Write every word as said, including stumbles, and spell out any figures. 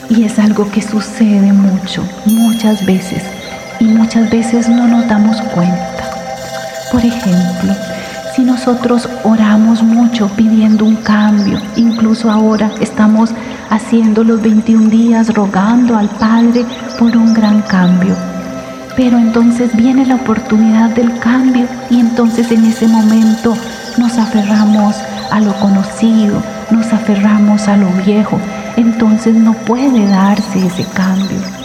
Y es algo que sucede mucho, muchas veces, y muchas veces no nos damos cuenta. Por ejemplo, si nosotros oramos mucho pidiendo un cambio, incluso ahora estamos haciendo los veintiún días rogando al Padre por un gran cambio. Pero entonces viene la oportunidad del cambio y entonces en ese momento nos aferramos a lo conocido, nos aferramos a lo viejo. Entonces no puede darse ese cambio.